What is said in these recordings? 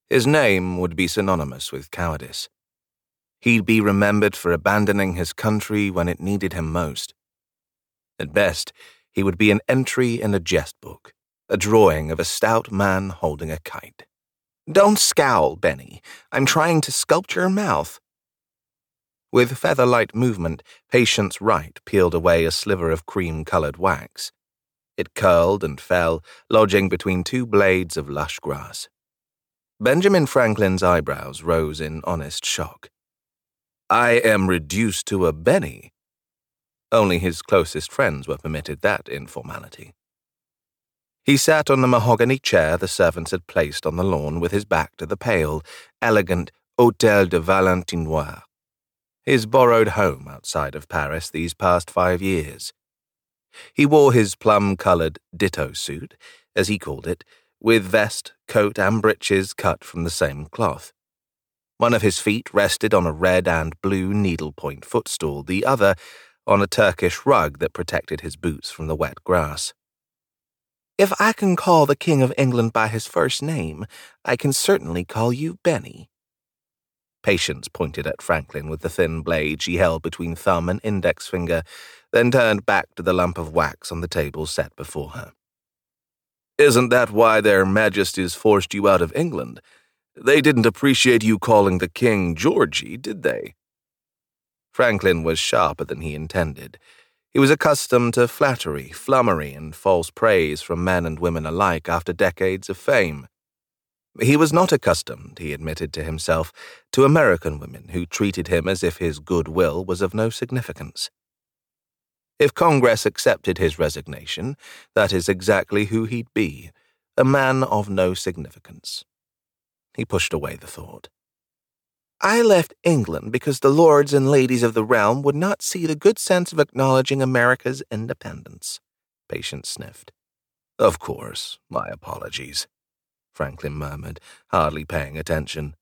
His name would be synonymous with cowardice. He'd be remembered for abandoning his country when it needed him most. At best, he would be an entry in a jest book, a drawing of a stout man holding a kite. "Don't scowl, Benny. I'm trying to sculpt your mouth." With feather-light movement, Patience Wright peeled away a sliver of cream-colored wax. It curled and fell, lodging between two blades of lush grass. Benjamin Franklin's eyebrows rose in honest shock. "I am reduced to a Benny." Only his closest friends were permitted that informality. He sat on the mahogany chair the servants had placed on the lawn with his back to the pale, elegant Hôtel de Valentinois, his borrowed home outside of Paris these past 5 years. He wore his plum-colored ditto suit, as he called it, with vest, coat, and breeches cut from the same cloth. One of his feet rested on a red and blue needlepoint footstool, the other on a Turkish rug that protected his boots from the wet grass. "If I can call the King of England by his first name, I can certainly call you Benny." Patience pointed at Franklin with the thin blade she held between thumb and index finger, then turned back to the lump of wax on the table set before her. "Isn't that why their Majesties forced you out of England? They didn't appreciate you calling the king Georgie, did they?" Franklin was sharper than he intended. He was accustomed to flattery, flummery, and false praise from men and women alike after decades of fame. He was not accustomed, he admitted to himself, to American women who treated him as if his goodwill was of no significance. If Congress accepted his resignation, that is exactly who he'd be, a man of no significance. He pushed away the thought. "I left England because the lords and ladies of the realm would not see the good sense of acknowledging America's independence," Patience sniffed. "Of course, my apologies," Franklin murmured, hardly paying attention.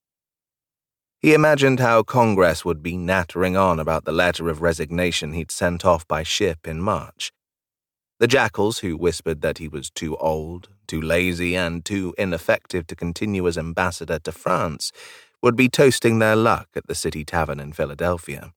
He imagined how Congress would be nattering on about the letter of resignation he'd sent off by ship in March. The jackals who whispered that he was too old, too lazy, and too ineffective to continue as ambassador to France would be toasting their luck at the City Tavern in Philadelphia.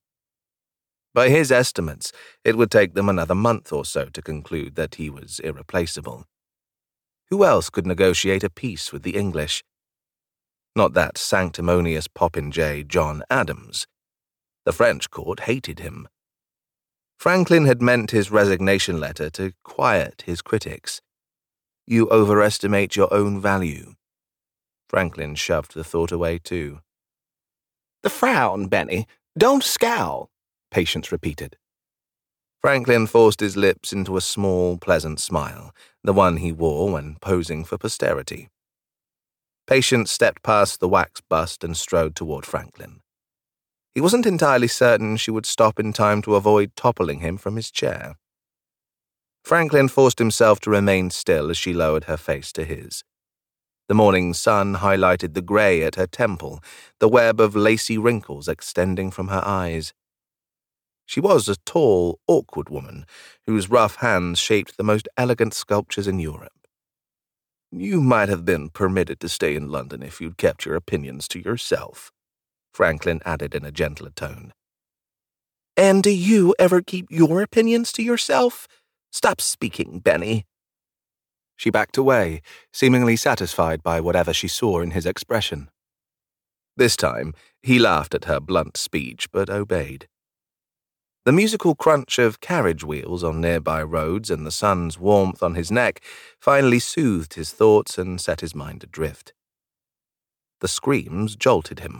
By his estimates, it would take them another month or so to conclude that he was irreplaceable. Who else could negotiate a peace with the English? Not that sanctimonious popinjay John Adams. The French court hated him. Franklin had meant his resignation letter to quiet his critics. "You overestimate your own value." Franklin shoved the thought away too. "The frown, Benny. Don't scowl," Patience repeated. Franklin forced his lips into a small, pleasant smile, the one he wore when posing for posterity. Patience stepped past the wax bust and strode toward Franklin. He wasn't entirely certain she would stop in time to avoid toppling him from his chair. Franklin forced himself to remain still as she lowered her face to his. The morning sun highlighted the gray at her temple, the web of lacy wrinkles extending from her eyes. She was a tall, awkward woman, whose rough hands shaped the most elegant sculptures in Europe. "You might have been permitted to stay in London if you'd kept your opinions to yourself," Franklin added in a gentler tone. "And do you ever keep your opinions to yourself? Stop speaking, Benny." She backed away, seemingly satisfied by whatever she saw in his expression. This time, he laughed at her blunt speech, but obeyed. The musical crunch of carriage wheels on nearby roads and the sun's warmth on his neck finally soothed his thoughts and set his mind adrift. The screams jolted him.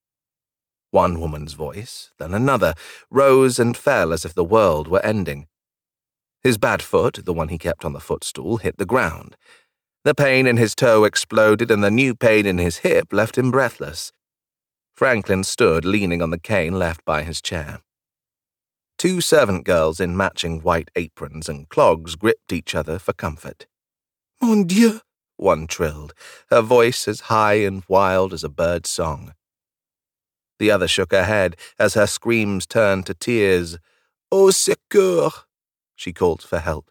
One woman's voice, then another, rose and fell as if the world were ending. His bad foot, the one he kept on the footstool, hit the ground. The pain in his toe exploded and the new pain in his hip left him breathless. Franklin stood leaning on the cane left by his chair. Two servant girls in matching white aprons and clogs gripped each other for comfort. "Mon Dieu," one trilled, her voice as high and wild as a bird's song. The other shook her head as her screams turned to tears. "Au secours," she called for help.